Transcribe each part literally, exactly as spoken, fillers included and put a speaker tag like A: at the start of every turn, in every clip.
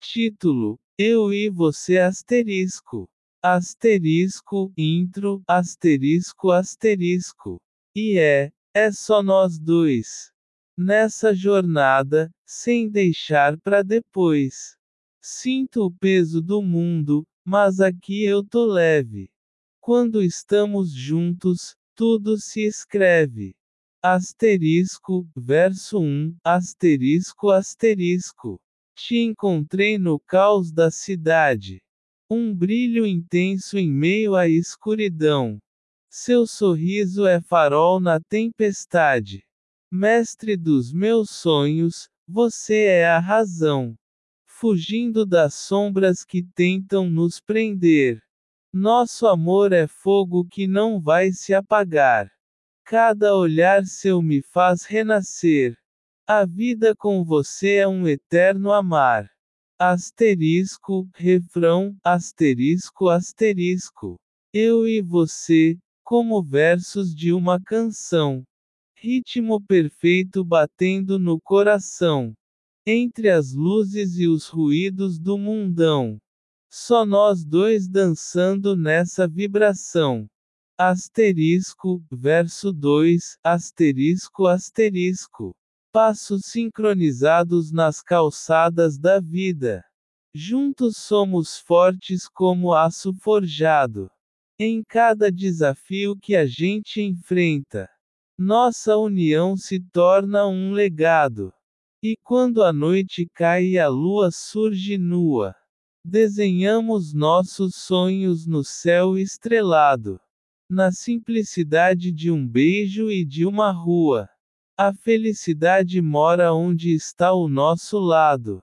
A: Título: Eu e você asterisco. Asterisco, intro, asterisco asterisco. E é, é só nós dois. Nessa jornada, sem deixar pra depois. Sinto o peso do mundo, mas aqui eu tô leve. Quando estamos juntos, tudo se escreve. Asterisco, verso um, asterisco asterisco. Te encontrei no caos da cidade. Um brilho intenso em meio à escuridão. Seu sorriso é farol na tempestade. Mestre dos meus sonhos, você é a razão. Fugindo das sombras que tentam nos prender. Nosso amor é fogo que não vai se apagar. Cada olhar seu me faz renascer. A vida com você é um eterno amar. Asterisco, refrão, asterisco asterisco. Eu e você, como versos de uma canção. Ritmo perfeito batendo no coração. Entre as luzes e os ruídos do mundão. Só nós dois dançando nessa vibração. Asterisco, verso dois, asterisco asterisco. Passos sincronizados nas calçadas da vida. Juntos somos fortes como aço forjado. Em cada desafio que a gente enfrenta, nossa união se torna um legado. E quando a noite cai e a lua surge nua, desenhamos nossos sonhos no céu estrelado. Na simplicidade de um beijo e de uma rua. A felicidade mora onde está o nosso lado.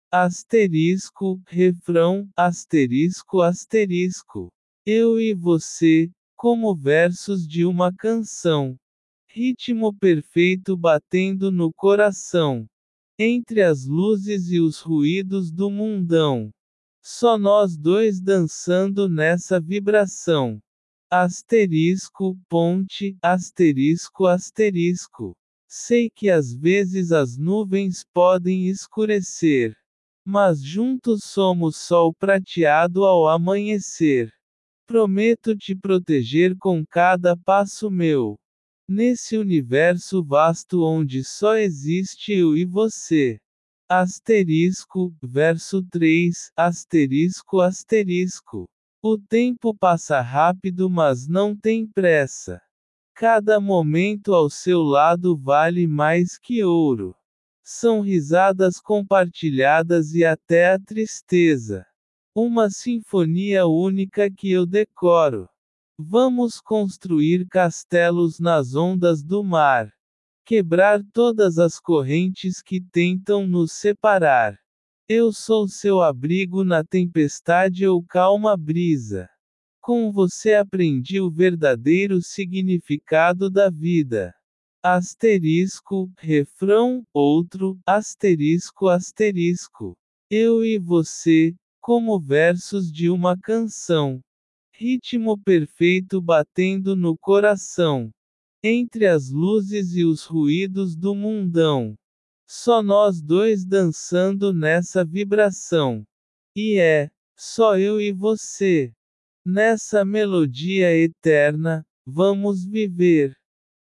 A: Asterisco, refrão, asterisco asterisco. Eu e você, como versos de uma canção. Ritmo perfeito batendo no coração. Entre as luzes e os ruídos do mundão. Só nós dois dançando nessa vibração. Asterisco, ponte, asterisco asterisco. Sei que às vezes as nuvens podem escurecer. Mas juntos somos sol prateado ao amanhecer. Prometo te proteger com cada passo meu. Nesse universo vasto onde só existe eu e você. Asterisco, verso três, asterisco asterisco. O tempo passa rápido, mas não tem pressa. Cada momento ao seu lado vale mais que ouro. São risadas compartilhadas e até a tristeza. Uma sinfonia única que eu decoro. Vamos construir castelos nas ondas do mar. Quebrar todas as correntes que tentam nos separar. Eu sou seu abrigo na tempestade ou calma brisa. Com você aprendi o verdadeiro significado da vida. Asterisco, refrão, outro, asterisco asterisco. Eu e você, como versos de uma canção. Ritmo perfeito batendo no coração. Entre as luzes e os ruídos do mundão. Só nós dois dançando nessa vibração. E é, só eu e você. Nessa melodia eterna, vamos viver.